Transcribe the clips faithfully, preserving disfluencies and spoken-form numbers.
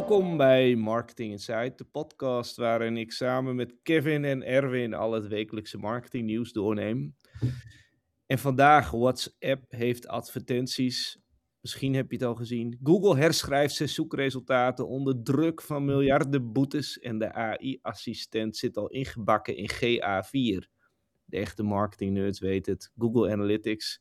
Welkom bij Marketing Insight, de podcast waarin ik samen met Kevin en Erwin al het wekelijkse marketingnieuws doorneem. En vandaag, WhatsApp heeft advertenties. Misschien heb je het al gezien. Google herschrijft zijn zoekresultaten onder druk van miljarden boetes en de A I-assistent zit al ingebakken in G A vier. De echte marketingnerds weten het. Google Analytics.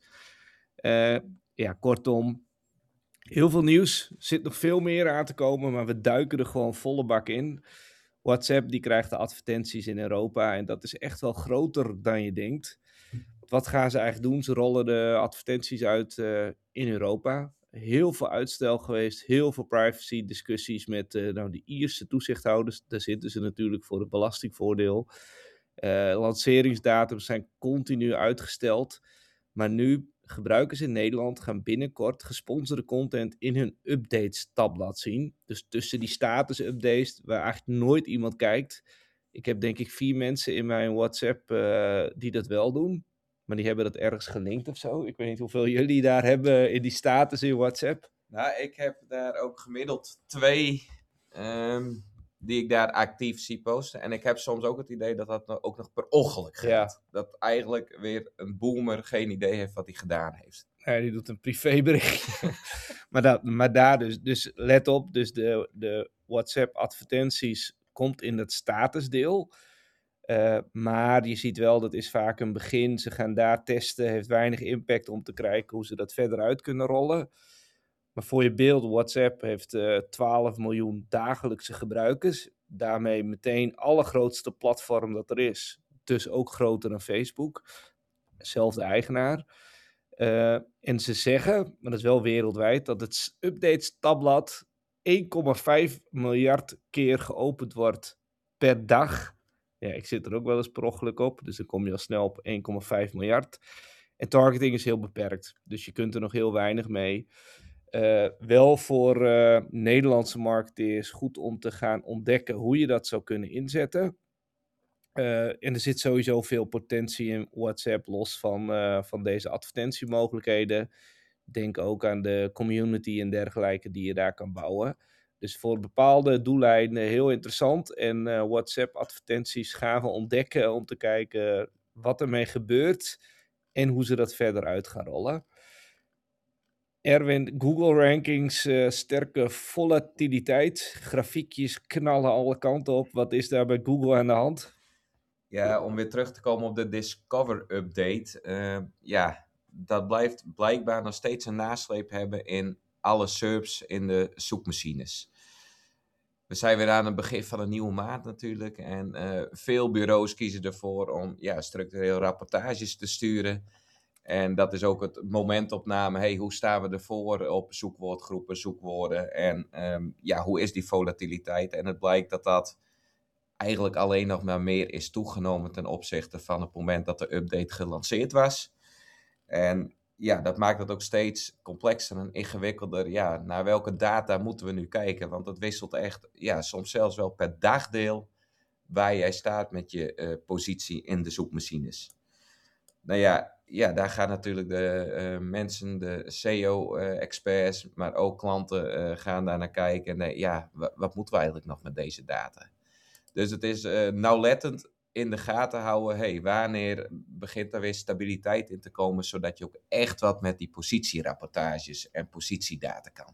Uh, ja, kortom. Heel veel nieuws, er zit nog veel meer aan te komen, maar we duiken er gewoon volle bak in. WhatsApp die krijgt de advertenties in Europa en dat is echt wel groter dan je denkt. Wat gaan ze eigenlijk doen? Ze rollen de advertenties uit uh, in Europa. Heel veel uitstel geweest, heel veel privacy discussies met uh, nou, de Ierse toezichthouders. Daar zitten ze natuurlijk voor het belastingvoordeel. Uh, lanceringsdatums zijn continu uitgesteld, maar nu gebruikers in Nederland gaan binnenkort gesponsorde content in hun updates tab laten zien. Dus tussen die status updates waar eigenlijk nooit iemand kijkt. Ik heb denk ik vier mensen in mijn WhatsApp uh, die dat wel doen. Maar die hebben dat ergens gelinkt of zo. Ik weet niet hoeveel jullie daar hebben in die status in WhatsApp. Nou, ik heb daar ook gemiddeld twee um, die ik daar actief zie posten. En ik heb soms ook het idee dat dat ook nog per ongeluk gaat. Ja. Dat eigenlijk weer een boomer geen idee heeft wat hij gedaan heeft. Ja, die doet een privéberichtje. maar, dat, maar daar dus, dus let op, dus de, de WhatsApp advertenties komt in het statusdeel. Uh, maar je ziet wel, dat is vaak een begin. Ze gaan daar testen, heeft weinig impact om te kijken hoe ze dat verder uit kunnen rollen. Maar voor je beeld, WhatsApp heeft uh, twaalf miljoen dagelijkse gebruikers. Daarmee meteen allergrootste platform dat er is. Dus ook groter dan Facebook. Zelfde eigenaar. Uh, en ze zeggen, maar dat is wel wereldwijd, dat het updates tabblad één komma vijf miljard keer geopend wordt per dag. Ja, ik zit er ook wel eens per ongeluk op, dus dan kom je al snel op één komma vijf miljard. En targeting is heel beperkt, dus je kunt er nog heel weinig mee. Uh, wel voor uh, Nederlandse marketeers goed om te gaan ontdekken hoe je dat zou kunnen inzetten. Uh, en er zit sowieso veel potentie in WhatsApp, los van, uh, van deze advertentiemogelijkheden. Denk ook aan de community en dergelijke die je daar kan bouwen. Dus voor bepaalde doeleinden heel interessant. En uh, WhatsApp-advertenties gaan we ontdekken om te kijken wat ermee gebeurt en hoe ze dat verder uit gaan rollen. Erwin, Google rankings, uh, sterke volatiliteit. Grafiekjes knallen alle kanten op. Wat is daar bij Google aan de hand? Ja, om weer terug te komen op de Discover update. Uh, ja, dat blijft blijkbaar nog steeds een nasleep hebben in alle S E R P's in de zoekmachines. We zijn weer aan het begin van een nieuwe maand natuurlijk. En uh, veel bureaus kiezen ervoor om ja, structureel rapportages te sturen. En dat is ook het momentopname. Hey, hoe staan we ervoor op zoekwoordgroepen, zoekwoorden? En um, ja, hoe is die volatiliteit? En het blijkt dat dat eigenlijk alleen nog maar meer is toegenomen ten opzichte van het moment dat de update gelanceerd was. En ja, dat maakt het ook steeds complexer en ingewikkelder. Ja, naar welke data moeten we nu kijken? Want het wisselt echt, ja, soms zelfs wel per dagdeel waar jij staat met je uh, positie in de zoekmachines. Nou ja, ja, daar gaan natuurlijk de uh, mensen, de S E O-experts, uh, maar ook klanten uh, gaan daar naar kijken. En uh, ja, w- wat moeten we eigenlijk nog met deze data? Dus het is uh, nauwlettend in de gaten houden. Hey, wanneer begint er weer stabiliteit in te komen, zodat je ook echt wat met die positierapportages en positiedata kan.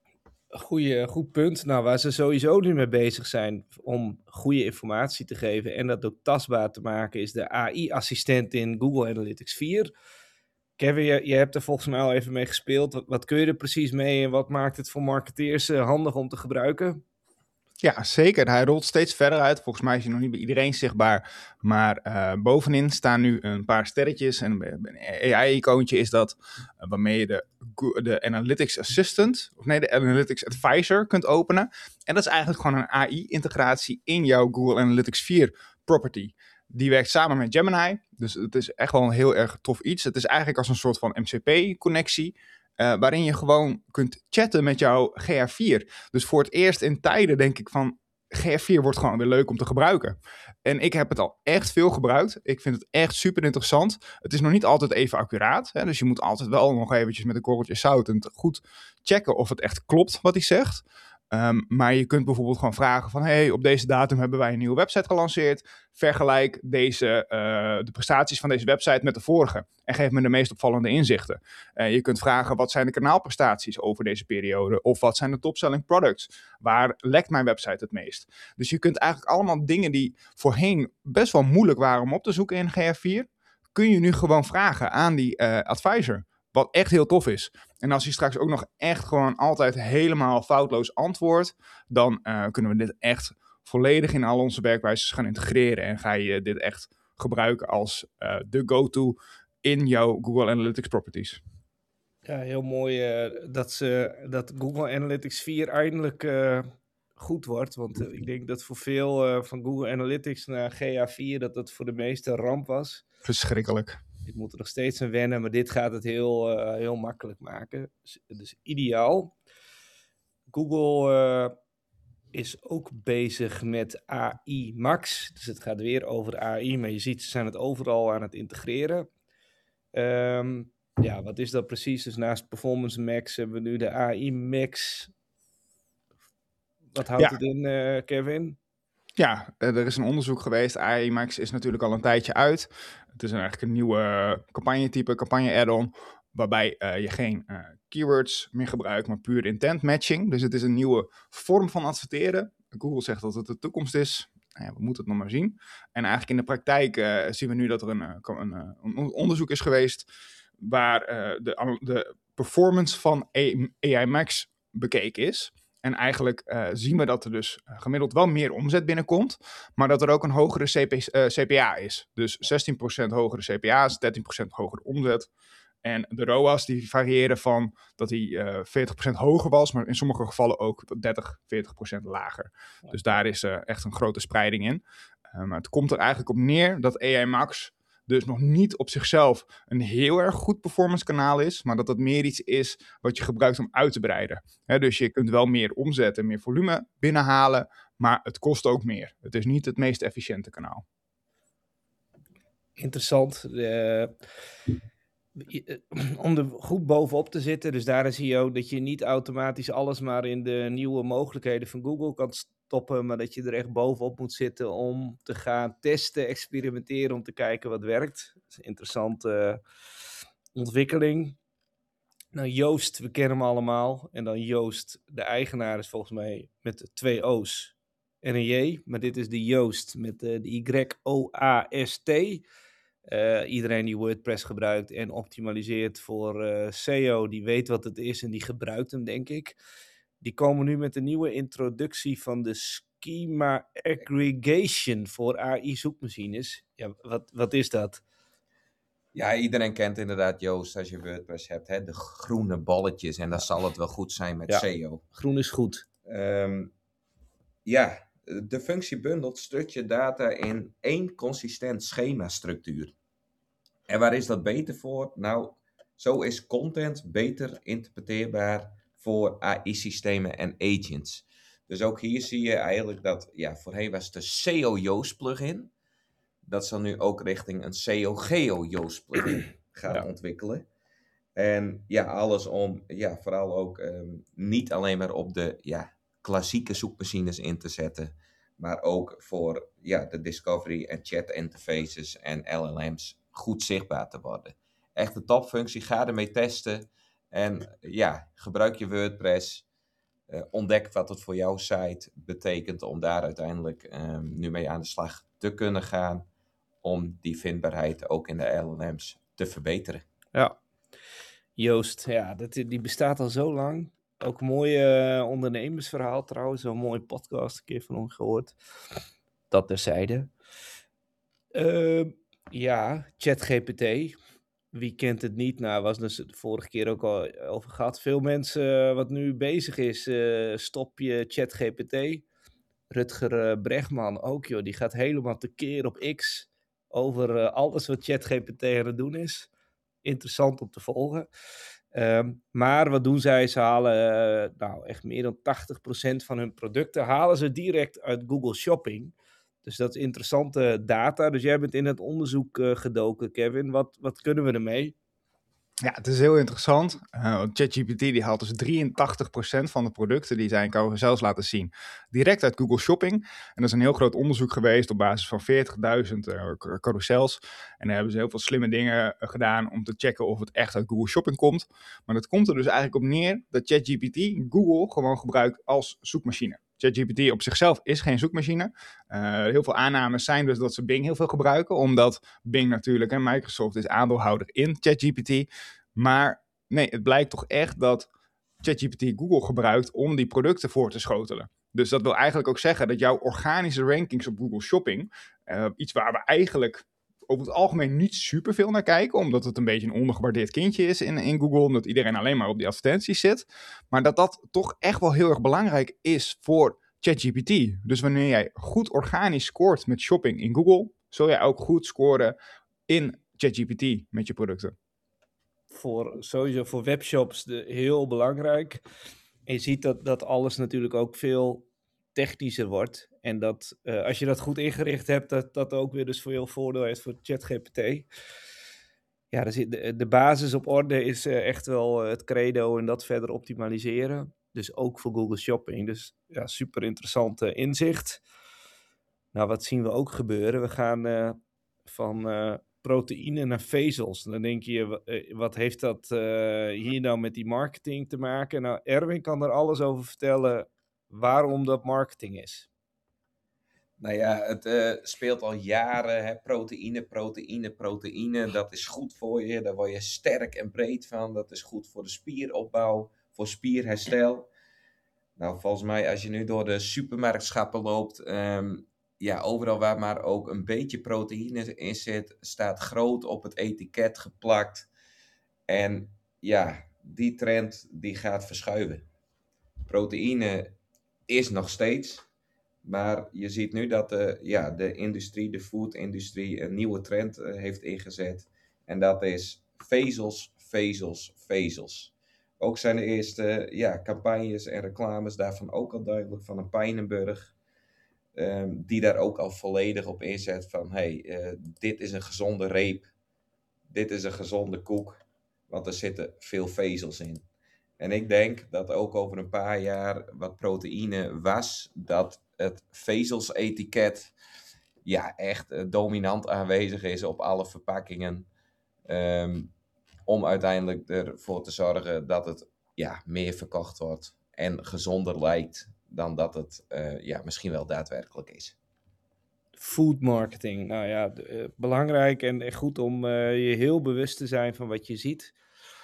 Goeie, goed punt. Nou, waar ze sowieso nu mee bezig zijn om goede informatie te geven en dat ook tastbaar te maken, is de A I-assistent in Google Analytics vier. Kevin, je, je hebt er volgens mij al even mee gespeeld. Wat, wat kun je er precies mee en wat maakt het voor marketeers uh, handig om te gebruiken? Ja, zeker. Hij rolt steeds verder uit. Volgens mij is hij nog niet bij iedereen zichtbaar. Maar uh, bovenin staan nu een paar sterretjes. En een A I-icoontje is dat, uh, waarmee je de, de Analytics Assistant, of nee, de Analytics Advisor kunt openen. En dat is eigenlijk gewoon een A I-integratie in jouw Google Analytics vier property. Die werkt samen met Gemini. Dus het is echt wel een heel erg tof iets. Het is eigenlijk als een soort van M C P-connectie. Uh, waarin je gewoon kunt chatten met jouw G A vier. Dus voor het eerst in tijden denk ik van, G A vier wordt gewoon weer leuk om te gebruiken. En ik heb het al echt veel gebruikt. Ik vind het echt super interessant. Het is nog niet altijd even accuraat. Hè? Dus je moet altijd wel nog eventjes met een korreltje zout en goed checken of het echt klopt wat hij zegt. Um, maar je kunt bijvoorbeeld gewoon vragen van... hey, op deze datum hebben wij een nieuwe website gelanceerd. Vergelijk deze, uh, de prestaties van deze website met de vorige. En geef me de meest opvallende inzichten. Uh, je kunt vragen, wat zijn de kanaalprestaties over deze periode? Of wat zijn de top-selling products? Waar lekt mijn website het meest? Dus je kunt eigenlijk allemaal dingen die voorheen best wel moeilijk waren om op te zoeken in G A vier... kun je nu gewoon vragen aan die uh, advisor. Wat echt heel tof is. En als hij straks ook nog echt gewoon altijd helemaal foutloos antwoordt, dan uh, kunnen we dit echt volledig in al onze werkwijzes gaan integreren. En ga je dit echt gebruiken als uh, de go-to in jouw Google Analytics properties. Ja, heel mooi uh, dat, ze, dat Google Analytics vier eindelijk uh, goed wordt. Want uh, ik denk dat voor veel uh, van Google Analytics naar G A vier, dat dat voor de meeste ramp was. Verschrikkelijk. Ik moet er nog steeds aan wennen, maar dit gaat het heel, uh, heel makkelijk maken. Dus, dus ideaal. Google uh, is ook bezig met A I Max. Dus het gaat weer over A I, maar je ziet, ze zijn het overal aan het integreren. Um, ja, wat is dat precies? Dus naast Performance Max hebben we nu de A I Max. Wat houdt ja. het in, uh, Kevin? Ja, er is een onderzoek geweest. A I Max is natuurlijk al een tijdje uit. Het is een, eigenlijk een nieuwe campagnetype, campagne-add-on, waarbij uh, je geen uh, keywords meer gebruikt, maar puur intent matching. Dus het is een nieuwe vorm van adverteren. Google zegt dat het de toekomst is. Nou ja, we moeten het nog maar zien. En eigenlijk in de praktijk uh, zien we nu dat er een, een, een, een onderzoek is geweest waar uh, de, de performance van A I Max bekeken is. En eigenlijk uh, zien we dat er dus uh, gemiddeld wel meer omzet binnenkomt, maar dat er ook een hogere C P, uh, C P A is. Dus zestien procent hogere C P A's, dertien procent hogere omzet. En de R O A S die variëren van dat die uh, veertig procent hoger was, maar in sommige gevallen ook dertig, veertig procent lager. Ja. Dus daar is uh, echt een grote spreiding in. Uh, maar het komt er eigenlijk op neer dat A I Max dus nog niet op zichzelf een heel erg goed performance kanaal is, maar dat het meer iets is wat je gebruikt om uit te breiden. He, dus je kunt wel meer omzet en meer volume binnenhalen, maar het kost ook meer. Het is niet het meest efficiënte kanaal. Interessant. Uh, om er goed bovenop te zitten, dus daar zie je ook dat je niet automatisch alles maar in de nieuwe mogelijkheden van Google kan stoppen, maar dat je er echt bovenop moet zitten om te gaan testen, experimenteren, om te kijken wat werkt. Dat is een interessante uh, ontwikkeling. Nou, Joost, we kennen hem allemaal. En dan Joost, de eigenaar, is volgens mij met twee O's en een J. Maar dit is de Joost met uh, de Y O A S T. Uh, iedereen die WordPress gebruikt en optimaliseert voor uh, S E O, die weet wat het is en die gebruikt hem, denk ik. Die komen nu met een nieuwe introductie van de Schema Aggregation voor A I-zoekmachines. Ja, wat, wat is dat? Ja, iedereen kent inderdaad Joost als je WordPress hebt. Hè? De groene balletjes en dan zal het wel goed zijn met ja, S E O. Groen is goed. Um, ja, de functie bundelt structured data in één consistent schema-structuur. En waar is dat beter voor? Nou, zo is content beter interpreteerbaar voor A I-systemen en agents. Dus ook hier zie je eigenlijk dat, ja, voorheen was het de S E O Yoast plugin. Dat zal nu ook richting een S E O Geo Yoast plugin gaan ja. ontwikkelen. En ja, alles om, ja, vooral ook um, niet alleen maar op de, ja, klassieke zoekmachines in te zetten, maar ook voor, ja, de discovery en chat interfaces en L L M's goed zichtbaar te worden. Echt de topfunctie, ga ermee testen en ja, gebruik je WordPress. Uh, ontdek wat het voor jouw site betekent om daar uiteindelijk um, nu mee aan de slag te kunnen gaan, om die vindbaarheid ook in de L L M's te verbeteren. Ja, Joost, ja, dat, die bestaat al zo lang. Ook een mooi uh, ondernemersverhaal trouwens, een mooie podcast, een keer van ons gehoord. Dat terzijde. Uh, ja, ChatGPT. Wie kent het niet? Nou, was dus de vorige keer ook al over gehad. Veel mensen uh, wat nu bezig is, uh, stop je ChatGPT. Rutger uh, Bregman ook, joh. Die gaat helemaal tekeer op X over uh, alles wat ChatGPT aan het doen is. Interessant om te volgen. Um, maar wat doen zij? Ze halen uh, nou echt meer dan tachtig procent van hun producten halen ze direct uit Google Shopping. Dus dat is interessante data. Dus jij bent in het onderzoek uh, gedoken, Kevin. Wat, wat kunnen we ermee? Ja, het is heel interessant. Uh, ChatGPT die haalt dus drieëntachtig procent van de producten die zij in carousels laten zien direct uit Google Shopping. En dat is een heel groot onderzoek geweest op basis van veertigduizend uh, carousels. En daar hebben ze heel veel slimme dingen uh, gedaan om te checken of het echt uit Google Shopping komt. Maar dat komt er dus eigenlijk op neer dat ChatGPT Google gewoon gebruikt als zoekmachine. ChatGPT op zichzelf is geen zoekmachine. Uh, heel veel aannames zijn dus dat ze Bing heel veel gebruiken, omdat Bing natuurlijk en Microsoft is aandeelhouder in ChatGPT. Maar nee, het blijkt toch echt dat ChatGPT Google gebruikt om die producten voor te schotelen. Dus dat wil eigenlijk ook zeggen dat jouw organische rankings op Google Shopping, uh, iets waar we eigenlijk over het algemeen niet superveel naar kijken, omdat het een beetje een ondergewaardeerd kindje is in, in Google, omdat iedereen alleen maar op die advertenties zit, maar dat dat toch echt wel heel erg belangrijk is voor ChatGPT. Dus wanneer jij goed organisch scoort met shopping in Google, zul jij ook goed scoren in ChatGPT met je producten. Voor, sowieso voor webshops de, heel belangrijk. En je ziet dat, dat alles natuurlijk ook veel technischer wordt. En dat uh, als je dat goed ingericht hebt, dat dat ook weer dus veel voordeel heeft voor ChatGPT. Ja, dus de, de basis op orde is uh, echt wel het credo en dat verder optimaliseren. Dus ook voor Google Shopping. Dus ja, super interessant uh, inzicht. Nou, wat zien we ook gebeuren? We gaan uh, van uh, proteïne naar vezels. Dan denk je, uh, wat heeft dat uh, hier nou met die marketing te maken? Nou, Erwin kan er alles over vertellen waarom dat marketing is. Nou ja, het uh, speelt al jaren, hè? proteïne, proteïne, proteïne. Dat is goed voor je, daar word je sterk en breed van. Dat is goed voor de spieropbouw, voor spierherstel. Nou, volgens mij als je nu door de supermarktschappen loopt, um, ja, overal waar maar ook een beetje proteïne in zit, staat groot op het etiket geplakt. En ja, die trend die gaat verschuiven. Proteïne is nog steeds, maar je ziet nu dat de, ja, de industrie, de food-industrie, een nieuwe trend uh, heeft ingezet. En dat is vezels, vezels, vezels. Ook zijn de eerste ja, campagnes en reclames daarvan ook al duidelijk van een Pijnenburg. Um, die daar ook al volledig op inzet van, hey, uh, dit is een gezonde reep. Dit is een gezonde koek. Want er zitten veel vezels in. En ik denk dat ook over een paar jaar wat proteïne was, dat het vezels-etiket ja, echt uh, dominant aanwezig is op alle verpakkingen. Um, om uiteindelijk ervoor te zorgen dat het ja, meer verkocht wordt en gezonder lijkt dan dat het uh, ja, misschien wel daadwerkelijk is. Food marketing, nou ja, de, uh, belangrijk en, en goed om uh, je heel bewust te zijn van wat je ziet.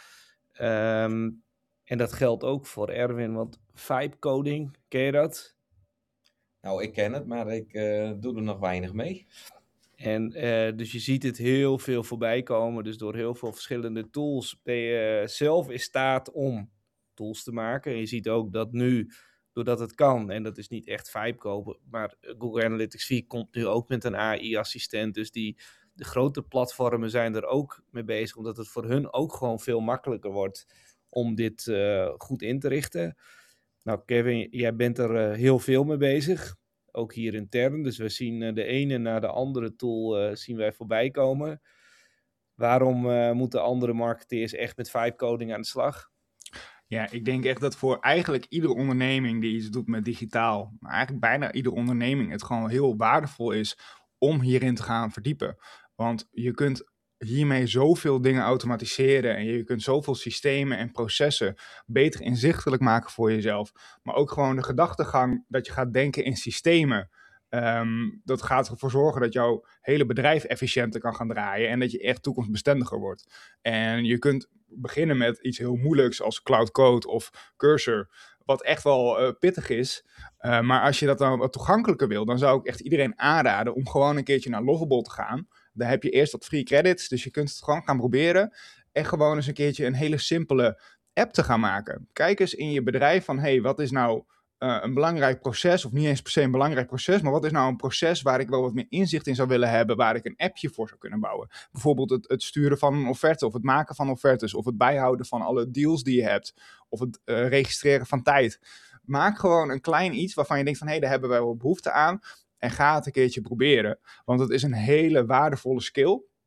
Um, en dat geldt ook voor Erwin, want vibe coding, ken je dat? Nou, ik ken het, maar ik uh, doe er nog weinig mee. En uh, dus je ziet het heel veel voorbij komen. Dus door heel veel verschillende tools ben je zelf in staat om tools te maken. En je ziet ook dat nu, doordat het kan, en dat is niet echt vibe kopen, maar Google Analytics vier komt nu ook met een A I-assistent. Dus die, de grote platformen zijn er ook mee bezig, omdat het voor hun ook gewoon veel makkelijker wordt om dit uh, goed in te richten. Nou, Kevin, jij bent er uh, heel veel mee bezig. Ook hier intern. Dus we zien uh, de ene na de andere tool uh, zien wij voorbij komen. Waarom uh, moeten andere marketeers echt met vibe coding aan de slag? Ja, ik denk echt dat voor eigenlijk iedere onderneming die iets doet met digitaal, maar eigenlijk bijna iedere onderneming, het gewoon heel waardevol is om hierin te gaan verdiepen. Want je kunt hiermee zoveel dingen automatiseren en je kunt zoveel systemen en processen beter inzichtelijk maken voor jezelf. Maar ook gewoon de gedachtegang dat je gaat denken in systemen. Um, dat gaat ervoor zorgen dat jouw hele bedrijf efficiënter kan gaan draaien en dat je echt toekomstbestendiger wordt. En je kunt beginnen met iets heel moeilijks als Cloud Code of Cursor, wat echt wel uh, pittig is. Uh, maar als je dat dan wat toegankelijker wil, dan zou ik echt iedereen aanraden om gewoon een keertje naar Lovable te gaan. Daar heb je eerst wat free credits, dus je kunt het gewoon gaan proberen. En gewoon eens een keertje een hele simpele app te gaan maken. Kijk eens in je bedrijf van, hey, wat is nou uh, een belangrijk proces, of niet eens per se een belangrijk proces, maar wat is nou een proces waar ik wel wat meer inzicht in zou willen hebben, waar ik een appje voor zou kunnen bouwen. Bijvoorbeeld het, het sturen van een offerte, of het maken van offertes, of het bijhouden van alle deals die je hebt, of het uh, registreren van tijd. Maak gewoon een klein iets waarvan je denkt van, hé, hey, daar hebben wij wel behoefte aan. En ga het een keertje proberen. Want het is een hele waardevolle skill.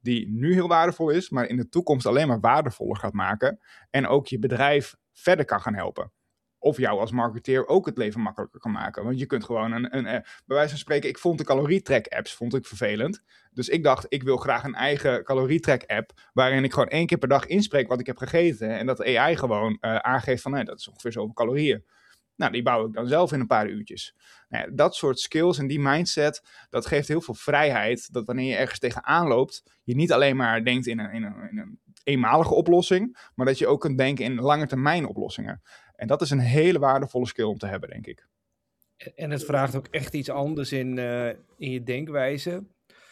die nu heel waardevol is, maar in de toekomst alleen maar waardevoller gaat maken en ook je bedrijf verder kan gaan helpen. Of jou als marketeer ook het leven makkelijker kan maken. Want je kunt gewoon een, een, een bij wijze van spreken, ik vond de calorietrack apps vond ik vervelend. Dus ik dacht, ik wil graag een eigen calorietrack app, waarin ik gewoon één keer per dag inspreek wat ik heb gegeten. En dat A I gewoon uh, aangeeft van, nee, dat is ongeveer zoveel calorieën. Nou, die bouw ik dan zelf in een paar uurtjes. Nou ja, dat soort skills en die mindset, dat geeft heel veel vrijheid. Dat wanneer je ergens tegenaan loopt, je niet alleen maar denkt in een, in een, in een eenmalige oplossing, maar dat je ook kunt denken in lange termijn oplossingen. En dat is een hele waardevolle skill om te hebben, denk ik. En het vraagt ook echt iets anders in, uh, in je denkwijze.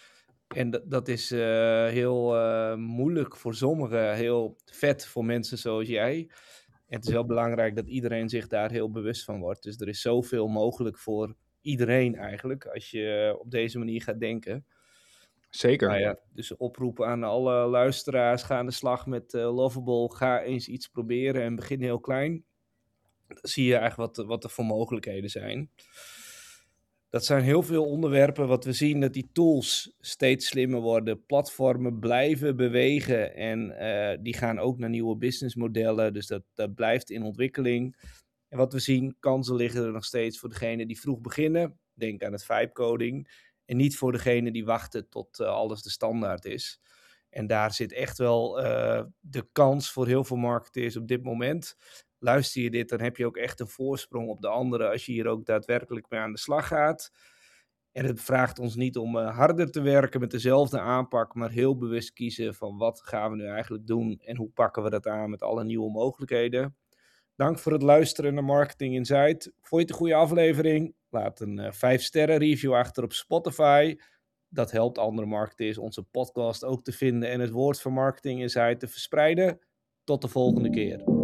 En dat, dat is uh, heel uh, moeilijk voor sommigen, heel vet voor mensen zoals jij. En het is wel belangrijk dat iedereen zich daar heel bewust van wordt. Dus er is zoveel mogelijk voor iedereen eigenlijk, als je op deze manier gaat denken. Zeker. Nou ja, dus oproepen aan alle luisteraars, ga aan de slag met uh, Lovable, ga eens iets proberen en begin heel klein. Dan zie je eigenlijk wat, wat er voor mogelijkheden zijn. Dat zijn heel veel onderwerpen wat we zien, dat die tools steeds slimmer worden. Platformen blijven bewegen en uh, die gaan ook naar nieuwe businessmodellen. Dus dat, dat blijft in ontwikkeling. En wat we zien, kansen liggen er nog steeds voor degenen die vroeg beginnen. Denk aan het vibe-coding. En niet voor degenen die wachten tot uh, alles de standaard is. En daar zit echt wel uh, de kans voor heel veel marketeers op dit moment. Luister je dit, dan heb je ook echt een voorsprong op de anderen als je hier ook daadwerkelijk mee aan de slag gaat. En het vraagt ons niet om uh, harder te werken met dezelfde aanpak, maar heel bewust kiezen van wat gaan we nu eigenlijk doen en hoe pakken we dat aan met alle nieuwe mogelijkheden. Dank voor het luisteren naar Marketing Insight. Vond je het een goede aflevering? Laat een uh, vijf sterren review achter op Spotify. Dat helpt andere marketeers onze podcast ook te vinden en het woord van Marketing Insight te verspreiden. Tot de volgende keer.